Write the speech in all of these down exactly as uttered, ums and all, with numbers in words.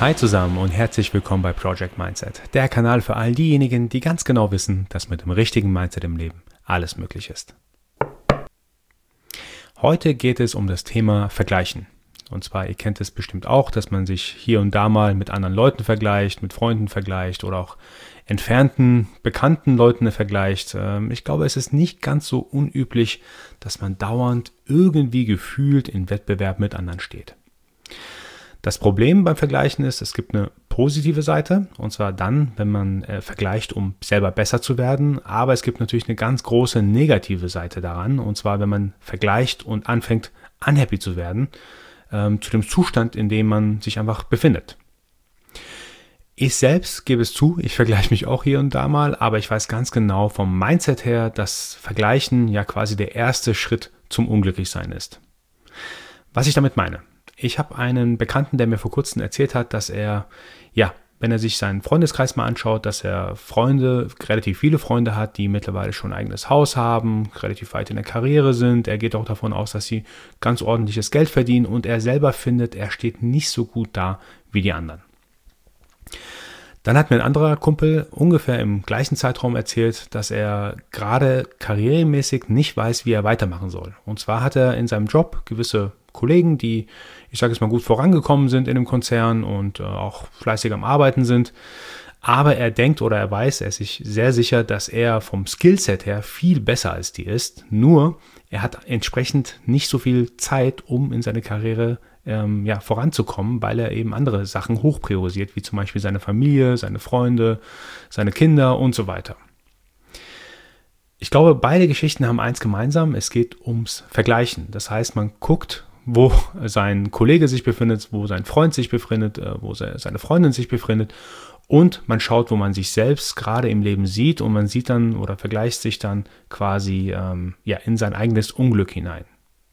Hi zusammen und herzlich willkommen bei Project Mindset, der Kanal für all diejenigen, die ganz genau wissen, dass mit dem richtigen Mindset im Leben alles möglich ist. Heute geht es um das Thema Vergleichen. Und zwar, ihr kennt es bestimmt auch, dass man sich hier und da mal mit anderen Leuten vergleicht, mit Freunden vergleicht oder auch entfernten, bekannten Leuten vergleicht. Ich glaube, es ist nicht ganz so unüblich, dass man dauernd irgendwie gefühlt in Wettbewerb mit anderen steht. Das Problem beim Vergleichen ist, es gibt eine positive Seite, und zwar dann, wenn man äh, vergleicht, um selber besser zu werden. Aber es gibt natürlich eine ganz große negative Seite daran, und zwar, wenn man vergleicht und anfängt, unhappy zu werden, ähm, zu dem Zustand, in dem man sich einfach befindet. Ich selbst gebe es zu, ich vergleiche mich auch hier und da mal, aber ich weiß ganz genau vom Mindset her, dass Vergleichen ja quasi der erste Schritt zum Unglücklichsein ist. Was ich damit meine: Ich habe einen Bekannten, der mir vor kurzem erzählt hat, dass er, ja, wenn er sich seinen Freundeskreis mal anschaut, dass er Freunde, relativ viele Freunde hat, die mittlerweile schon ein eigenes Haus haben, relativ weit in der Karriere sind. Er geht auch davon aus, dass sie ganz ordentliches Geld verdienen, und er selber findet, er steht nicht so gut da wie die anderen. Dann hat mir ein anderer Kumpel ungefähr im gleichen Zeitraum erzählt, dass er gerade karrieremäßig nicht weiß, wie er weitermachen soll. Und zwar hat er in seinem Job gewisse Kollegen, die, ich sage es mal, gut vorangekommen sind in dem Konzern und äh, auch fleißig am Arbeiten sind. Aber er denkt oder er weiß, er ist sich sehr sicher, dass er vom Skillset her viel besser als die ist. Nur, er hat entsprechend nicht so viel Zeit, um in seine Karriere ähm, ja, voranzukommen, weil er eben andere Sachen hochpriorisiert, wie zum Beispiel seine Familie, seine Freunde, seine Kinder und so weiter. Ich glaube, beide Geschichten haben eins gemeinsam: Es geht ums Vergleichen. Das heißt, man guckt, wo sein Kollege sich befindet, wo sein Freund sich befindet, wo seine Freundin sich befindet, und man schaut, wo man sich selbst gerade im Leben sieht, und man sieht dann oder vergleicht sich dann quasi ähm, ja, in sein eigenes Unglück hinein.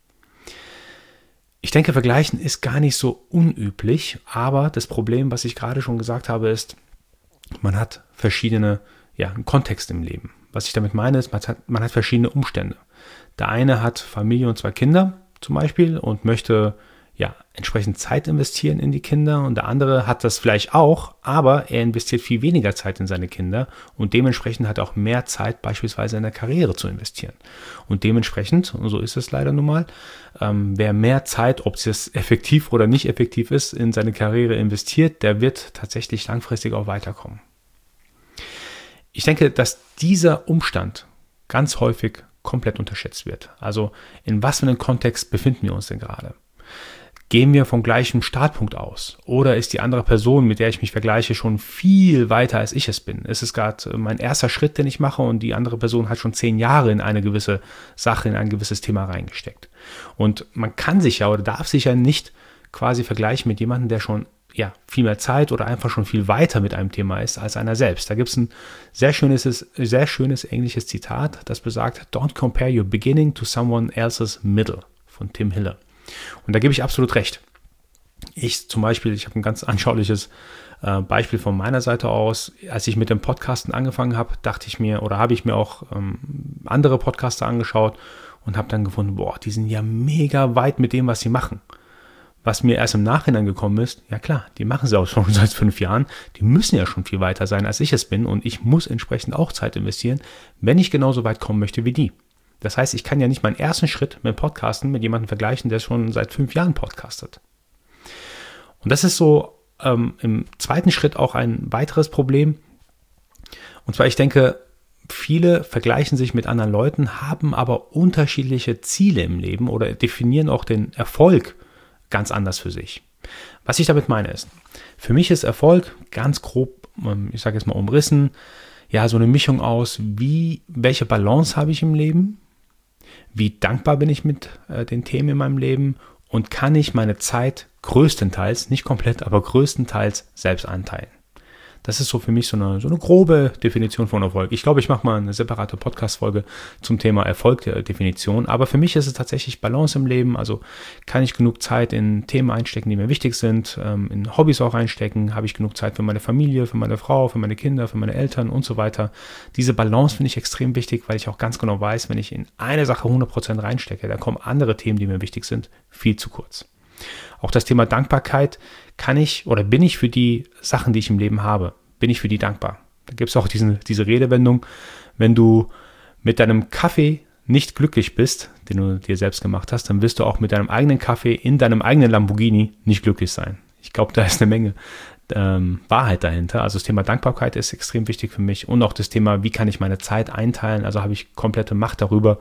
Ich denke, Vergleichen ist gar nicht so unüblich, aber das Problem, was ich gerade schon gesagt habe, ist, man hat verschiedene ja, Kontexte im Leben. Was ich damit meine, ist, man hat, man hat verschiedene Umstände. Der eine hat Familie und zwei Kinder zum Beispiel und möchte ja entsprechend Zeit investieren in die Kinder, und der andere hat das vielleicht auch, aber er investiert viel weniger Zeit in seine Kinder und dementsprechend hat er auch mehr Zeit beispielsweise in der Karriere zu investieren. Und dementsprechend, und so ist es leider nun mal, ähm, wer mehr Zeit, ob es effektiv oder nicht effektiv ist, in seine Karriere investiert, der wird tatsächlich langfristig auch weiterkommen. Ich denke, dass dieser Umstand ganz häufig komplett unterschätzt wird. Also in was für einem Kontext befinden wir uns denn gerade? Gehen wir vom gleichen Startpunkt aus? Oder ist die andere Person, mit der ich mich vergleiche, schon viel weiter als ich es bin? Ist es gerade mein erster Schritt, den ich mache, und die andere Person hat schon zehn Jahre in eine gewisse Sache, in ein gewisses Thema reingesteckt? Und man kann sich ja oder darf sich ja nicht quasi vergleichen mit jemandem, der schon ja, viel mehr Zeit oder einfach schon viel weiter mit einem Thema ist als einer selbst. Da gibt es ein sehr schönes, sehr schönes englisches Zitat, das besagt: Don't compare your beginning to someone else's middle, von Tim Hiller. Und da gebe ich absolut recht. Ich zum Beispiel, ich habe ein ganz anschauliches äh, Beispiel von meiner Seite aus. Als ich mit dem Podcasten angefangen habe, dachte ich mir, oder habe ich mir auch ähm, andere Podcaster angeschaut und habe dann gefunden, boah, die sind ja mega weit mit dem, was sie machen. Was mir erst im Nachhinein gekommen ist, ja klar, die machen sie auch schon seit fünf Jahren, die müssen ja schon viel weiter sein, als ich es bin, und ich muss entsprechend auch Zeit investieren, wenn ich genauso weit kommen möchte wie die. Das heißt, ich kann ja nicht meinen ersten Schritt mit Podcasten mit jemandem vergleichen, der schon seit fünf Jahren podcastet. Und das ist so ähm, im zweiten Schritt auch ein weiteres Problem. Und zwar, ich denke, viele vergleichen sich mit anderen Leuten, haben aber unterschiedliche Ziele im Leben oder definieren auch den Erfolg ganz anders für sich. Was ich damit meine ist, für mich ist Erfolg ganz grob, ich sage jetzt mal umrissen, ja, so eine Mischung aus, wie, welche Balance habe ich im Leben, wie dankbar bin ich mit äh, den Themen in meinem Leben, und kann ich meine Zeit größtenteils, nicht komplett, aber größtenteils selbst einteilen. Das ist so für mich so eine, so eine grobe Definition von Erfolg. Ich glaube, ich mache mal eine separate Podcast-Folge zum Thema Erfolg der Definition. Aber für mich ist es tatsächlich Balance im Leben. Also kann ich genug Zeit in Themen einstecken, die mir wichtig sind, in Hobbys auch einstecken, habe ich genug Zeit für meine Familie, für meine Frau, für meine Kinder, für meine Eltern und so weiter. Diese Balance finde ich extrem wichtig, weil ich auch ganz genau weiß, wenn ich in eine Sache hundert Prozent reinstecke, dann kommen andere Themen, die mir wichtig sind, viel zu kurz. Auch das Thema Dankbarkeit, kann ich oder bin ich für die Sachen, die ich im Leben habe, bin ich für die dankbar? Da gibt es auch diesen, diese Redewendung, wenn du mit deinem Kaffee nicht glücklich bist, den du dir selbst gemacht hast, dann wirst du auch mit deinem eigenen Kaffee in deinem eigenen Lamborghini nicht glücklich sein. Ich glaube, da ist eine Menge ähm, Wahrheit dahinter. Also das Thema Dankbarkeit ist extrem wichtig für mich und auch das Thema, wie kann ich meine Zeit einteilen, also habe ich komplette Macht darüber,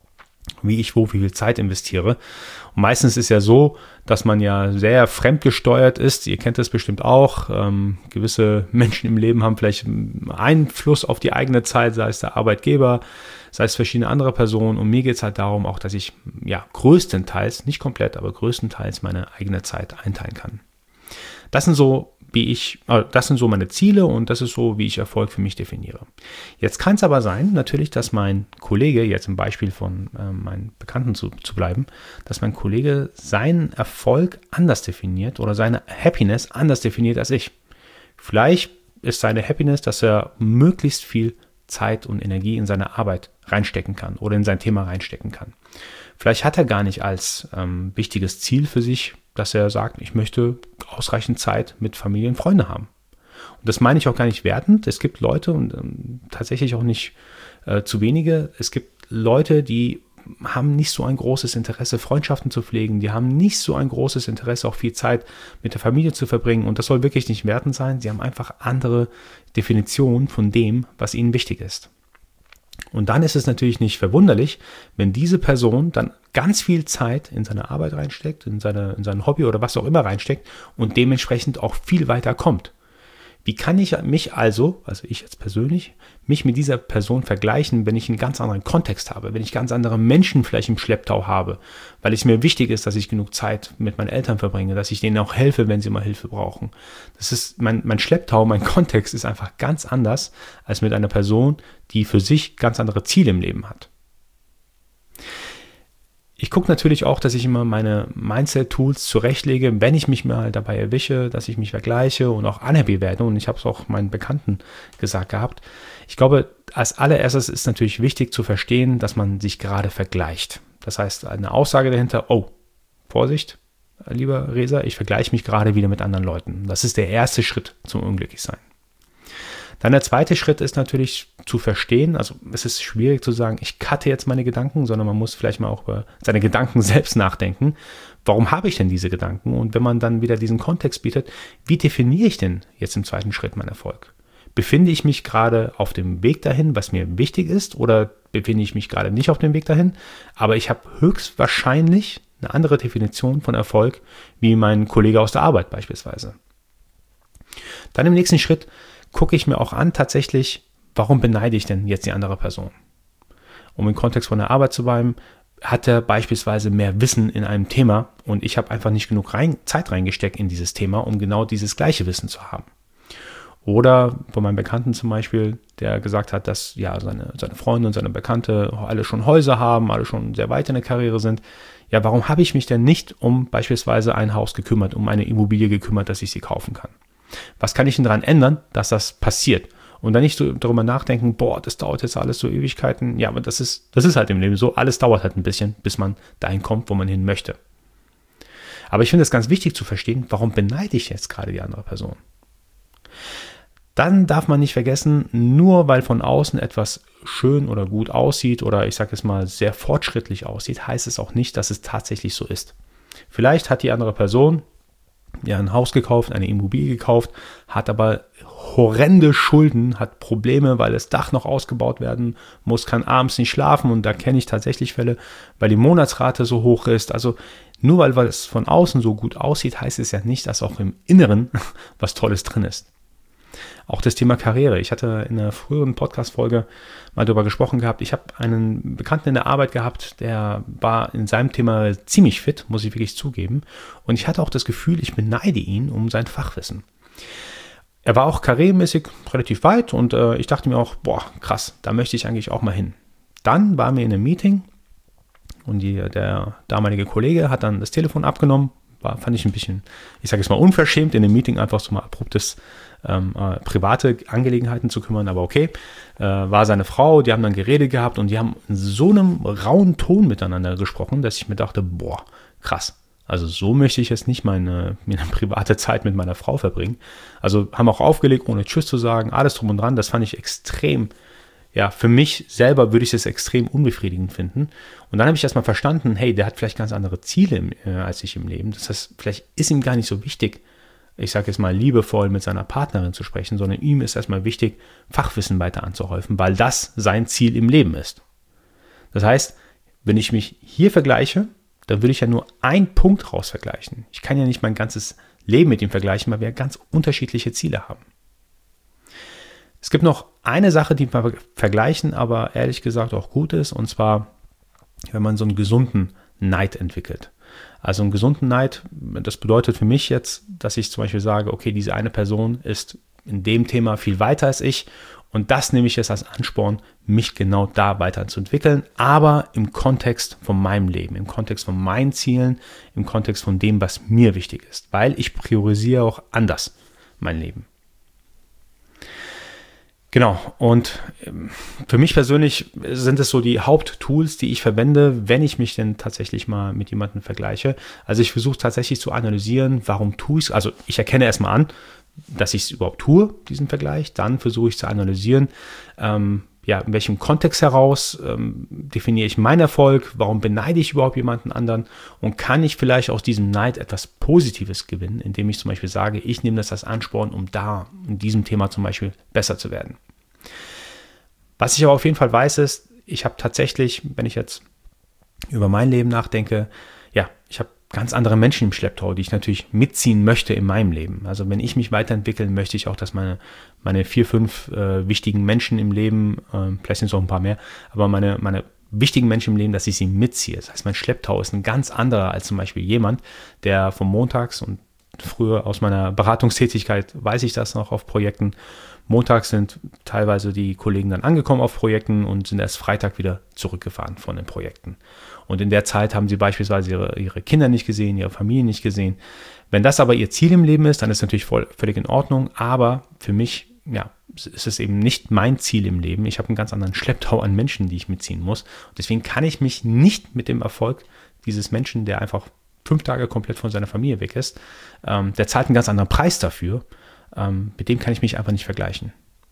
wie ich wo, wie viel Zeit investiere. Und meistens ist ja so, dass man ja sehr fremdgesteuert ist. Ihr kennt das bestimmt auch. Ähm, gewisse Menschen im Leben haben vielleicht Einfluss auf die eigene Zeit, sei es der Arbeitgeber, sei es verschiedene andere Personen. Und mir geht es halt darum auch, dass ich ja größtenteils, nicht komplett, aber größtenteils meine eigene Zeit einteilen kann. Das sind so wie ich, das sind so meine Ziele und das ist so, wie ich Erfolg für mich definiere. Jetzt kann es aber sein, natürlich, dass mein Kollege, jetzt im Beispiel von äh, meinen Bekannten zu, zu bleiben, dass mein Kollege seinen Erfolg anders definiert oder seine Happiness anders definiert als ich. Vielleicht ist seine Happiness, dass er möglichst viel Zeit und Energie in seine Arbeit reinstecken kann oder in sein Thema reinstecken kann. Vielleicht hat er gar nicht als ähm, wichtiges Ziel für sich, dass er sagt, ich möchte ausreichend Zeit mit Familie und Freunden haben. Und das meine ich auch gar nicht wertend. Es gibt Leute und ähm, tatsächlich auch nicht äh, zu wenige. Es gibt Leute, die haben nicht so ein großes Interesse, Freundschaften zu pflegen. Die haben nicht so ein großes Interesse, auch viel Zeit mit der Familie zu verbringen. Und das soll wirklich nicht wertend sein. Sie haben einfach andere Definitionen von dem, was ihnen wichtig ist. Und dann ist es natürlich nicht verwunderlich, wenn diese Person dann ganz viel Zeit in seine Arbeit reinsteckt, in, seine, in sein Hobby oder was auch immer reinsteckt und dementsprechend auch viel weiter kommt. Wie kann ich mich also, also ich jetzt persönlich, mich mit dieser Person vergleichen, wenn ich einen ganz anderen Kontext habe, wenn ich ganz andere Menschen vielleicht im Schlepptau habe, weil es mir wichtig ist, dass ich genug Zeit mit meinen Eltern verbringe, dass ich denen auch helfe, wenn sie mal Hilfe brauchen. Das ist mein, mein Schlepptau, mein Kontext ist einfach ganz anders als mit einer Person, die für sich ganz andere Ziele im Leben hat. Ich gucke natürlich auch, dass ich immer meine Mindset-Tools zurechtlege, wenn ich mich mal dabei erwische, dass ich mich vergleiche und auch unhappy werde. Und ich habe es auch meinen Bekannten gesagt gehabt. Ich glaube, als allererstes ist natürlich wichtig zu verstehen, dass man sich gerade vergleicht. Das heißt, eine Aussage dahinter, oh, Vorsicht, lieber Reza, ich vergleiche mich gerade wieder mit anderen Leuten. Das ist der erste Schritt zum Unglücklichsein. Dann der zweite Schritt ist natürlich zu verstehen, also es ist schwierig zu sagen, ich cutte jetzt meine Gedanken, sondern man muss vielleicht mal auch über seine Gedanken selbst nachdenken. Warum habe ich denn diese Gedanken? Und wenn man dann wieder diesen Kontext bietet, wie definiere ich denn jetzt im zweiten Schritt meinen Erfolg? Befinde ich mich gerade auf dem Weg dahin, was mir wichtig ist, oder befinde ich mich gerade nicht auf dem Weg dahin? Aber ich habe höchstwahrscheinlich eine andere Definition von Erfolg wie mein Kollege aus der Arbeit beispielsweise. Dann im nächsten Schritt gucke ich mir auch an, tatsächlich, warum beneide ich denn jetzt die andere Person? Um im Kontext von der Arbeit zu bleiben, hat er beispielsweise mehr Wissen in einem Thema und ich habe einfach nicht genug rein, Zeit reingesteckt in dieses Thema, um genau dieses gleiche Wissen zu haben. Oder von meinem Bekannten zum Beispiel, der gesagt hat, dass ja seine, seine Freunde und seine Bekannte alle schon Häuser haben, alle schon sehr weit in der Karriere sind. Ja, warum habe ich mich denn nicht um beispielsweise ein Haus gekümmert, um eine Immobilie gekümmert, dass ich sie kaufen kann? Was kann ich denn daran ändern, dass das passiert? Und dann nicht so darüber nachdenken, boah, das dauert jetzt alles so Ewigkeiten. Ja, aber das ist, das ist halt im Leben so. Alles dauert halt ein bisschen, bis man dahin kommt, wo man hin möchte. Aber ich finde es ganz wichtig zu verstehen, warum beneide ich jetzt gerade die andere Person? Dann darf man nicht vergessen, nur weil von außen etwas schön oder gut aussieht oder ich sage es mal sehr fortschrittlich aussieht, heißt es auch nicht, dass es tatsächlich so ist. Vielleicht hat die andere Person ja ein Haus gekauft, eine Immobilie gekauft, hat aber horrende Schulden, hat Probleme, weil das Dach noch ausgebaut werden muss, kann abends nicht schlafen und da kenne ich tatsächlich Fälle, weil die Monatsrate so hoch ist. Also nur weil, weil es von außen so gut aussieht, heißt es ja nicht, dass auch im Inneren was Tolles drin ist. Auch das Thema Karriere. Ich hatte in einer früheren Podcast-Folge mal darüber gesprochen gehabt. Ich habe einen Bekannten in der Arbeit gehabt, der war in seinem Thema ziemlich fit, muss ich wirklich zugeben. Und ich hatte auch das Gefühl, ich beneide ihn um sein Fachwissen. Er war auch karrieremäßig relativ weit und äh, ich dachte mir auch, boah, krass, da möchte ich eigentlich auch mal hin. Dann waren wir in einem Meeting und die, der damalige Kollege hat dann das Telefon abgenommen. War, fand ich ein bisschen, ich sage es mal, unverschämt, in dem Meeting einfach so mal abruptes ähm, äh, private Angelegenheiten zu kümmern, aber okay, äh, war seine Frau, die haben dann geredet gehabt und die haben in so einem rauen Ton miteinander gesprochen, dass ich mir dachte, boah, krass, Also so möchte ich jetzt nicht meine, meine private Zeit mit meiner Frau verbringen. Also haben auch aufgelegt, ohne Tschüss zu sagen, alles drum und dran. Das fand ich extrem, ja, für mich selber würde ich das extrem unbefriedigend finden. Und dann habe ich erstmal verstanden, hey, der hat vielleicht ganz andere Ziele im, äh, als ich im Leben. Das heißt, vielleicht ist ihm gar nicht so wichtig, ich sage jetzt mal liebevoll mit seiner Partnerin zu sprechen, sondern ihm ist erstmal wichtig, Fachwissen weiter anzuhäufen, weil das sein Ziel im Leben ist. Das heißt, wenn ich mich hier vergleiche, dann würde ich ja nur einen Punkt raus vergleichen. Ich kann ja nicht mein ganzes Leben mit ihm vergleichen, weil wir ganz unterschiedliche Ziele haben. Es gibt noch eine Sache, die wir vergleichen, aber ehrlich gesagt auch gut ist, und zwar, wenn man so einen gesunden Neid entwickelt. Also einen gesunden Neid, das bedeutet für mich jetzt, dass ich zum Beispiel sage, okay, diese eine Person ist in dem Thema viel weiter als ich und das nehme ich jetzt als Ansporn, mich genau da weiterzuentwickeln, aber im Kontext von meinem Leben, im Kontext von meinen Zielen, im Kontext von dem, was mir wichtig ist, weil ich priorisiere auch anders mein Leben. Genau, und für mich persönlich sind es so die Haupttools, die ich verwende, wenn ich mich denn tatsächlich mal mit jemandem vergleiche. Also ich versuche tatsächlich zu analysieren, warum tue ich es. Also ich erkenne erstmal an, dass ich es überhaupt tue, diesen Vergleich. Dann versuche ich zu analysieren, ähm, ja, in welchem Kontext heraus ähm, definiere ich meinen Erfolg, warum beneide ich überhaupt jemanden anderen und kann ich vielleicht aus diesem Neid etwas Positives gewinnen, indem ich zum Beispiel sage, ich nehme das als Ansporn, um da in diesem Thema zum Beispiel besser zu werden. Was ich aber auf jeden Fall weiß ist, ich habe tatsächlich, wenn ich jetzt über mein Leben nachdenke, ja, ich habe ganz andere Menschen im Schlepptau, die ich natürlich mitziehen möchte in meinem Leben. Also wenn ich mich weiterentwickeln, möchte ich auch, dass meine, meine vier, fünf äh, wichtigen Menschen im Leben, äh, vielleicht sind es auch ein paar mehr, aber meine, meine wichtigen Menschen im Leben, dass ich sie mitziehe. Das heißt, mein Schlepptau ist ein ganz anderer als zum Beispiel jemand, der vom Montags und früher aus meiner Beratungstätigkeit weiß ich das noch auf Projekten. Montags sind teilweise die Kollegen dann angekommen auf Projekten und sind erst Freitag wieder zurückgefahren von den Projekten. Und in der Zeit haben sie beispielsweise ihre, ihre Kinder nicht gesehen, ihre Familie nicht gesehen. Wenn das aber ihr Ziel im Leben ist, dann ist es natürlich voll, völlig in Ordnung. Aber für mich, ja, ist es eben nicht mein Ziel im Leben. Ich habe einen ganz anderen Schlepptau an Menschen, die ich mitziehen muss. Und deswegen kann ich mich nicht mit dem Erfolg dieses Menschen, der einfach fünf Tage komplett von seiner Familie weg ist, ähm, der zahlt einen ganz anderen Preis dafür. Ähm, mit dem kann ich mich einfach nicht vergleichen.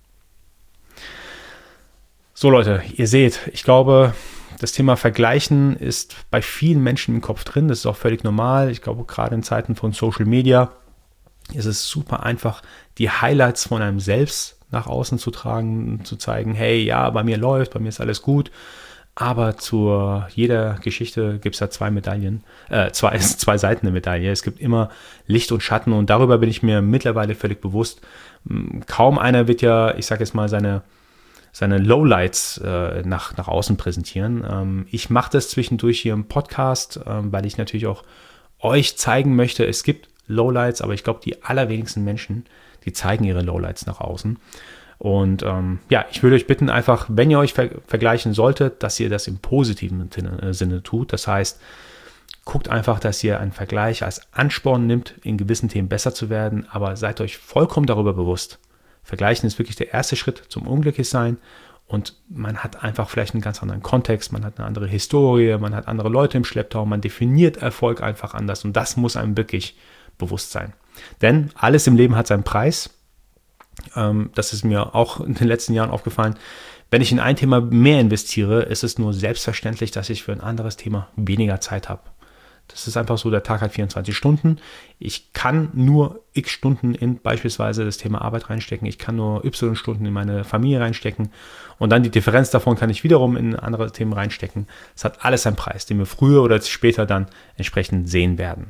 So Leute, ihr seht, ich glaube, das Thema Vergleichen ist bei vielen Menschen im Kopf drin. Das ist auch völlig normal. Ich glaube, gerade in Zeiten von Social Media ist es super einfach, die Highlights von einem selbst nach außen zu tragen, zu zeigen, hey, ja, bei mir läuft, bei mir ist alles gut. Aber zu jeder Geschichte gibt es da zwei Medaillen, äh, zwei, zwei Seiten der Medaille. Es gibt immer Licht und Schatten und darüber bin ich mir mittlerweile völlig bewusst. Kaum einer wird ja, ich sage jetzt mal, seine, seine Lowlights äh, nach, nach außen präsentieren. Ähm, ich mache das zwischendurch hier im Podcast, ähm, weil ich natürlich auch euch zeigen möchte, es gibt Lowlights, aber ich glaube, die allerwenigsten Menschen, die zeigen ihre Lowlights nach außen. Und ähm, ja, ich würde euch bitten, einfach, wenn ihr euch ver- vergleichen solltet, dass ihr das im positiven Sinne tut. Das heißt, guckt einfach, dass ihr einen Vergleich als Ansporn nimmt, in gewissen Themen besser zu werden, aber seid euch vollkommen darüber bewusst. Vergleichen ist wirklich der erste Schritt zum Unglücklichsein und man hat einfach vielleicht einen ganz anderen Kontext, man hat eine andere Historie, man hat andere Leute im Schlepptau, man definiert Erfolg einfach anders und das muss einem wirklich bewusst sein. Denn alles im Leben hat seinen Preis. Das ist mir auch in den letzten Jahren aufgefallen. Wenn ich in ein Thema mehr investiere, ist es nur selbstverständlich, dass ich für ein anderes Thema weniger Zeit habe. Das ist einfach so, der Tag hat vierundzwanzig Stunden. Ich kann nur x Stunden in beispielsweise das Thema Arbeit reinstecken. Ich kann nur y Stunden in meine Familie reinstecken. Und dann die Differenz davon kann ich wiederum in andere Themen reinstecken. Es hat alles einen Preis, den wir früher oder später dann entsprechend sehen werden.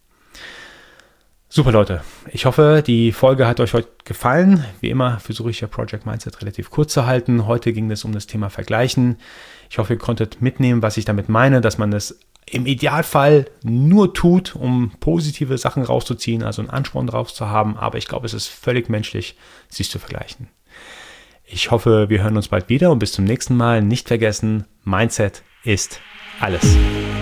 Super Leute, ich hoffe, die Folge hat euch heute gefallen. Wie immer versuche ich ja Project Mindset relativ kurz zu halten. Heute ging es um das Thema Vergleichen. Ich hoffe, ihr konntet mitnehmen, was ich damit meine, dass man das im Idealfall nur tut, um positive Sachen rauszuziehen, also einen Ansporn drauf zu haben. Aber ich glaube, es ist völlig menschlich, sich zu vergleichen. Ich hoffe, wir hören uns bald wieder und bis zum nächsten Mal. Nicht vergessen, Mindset ist alles.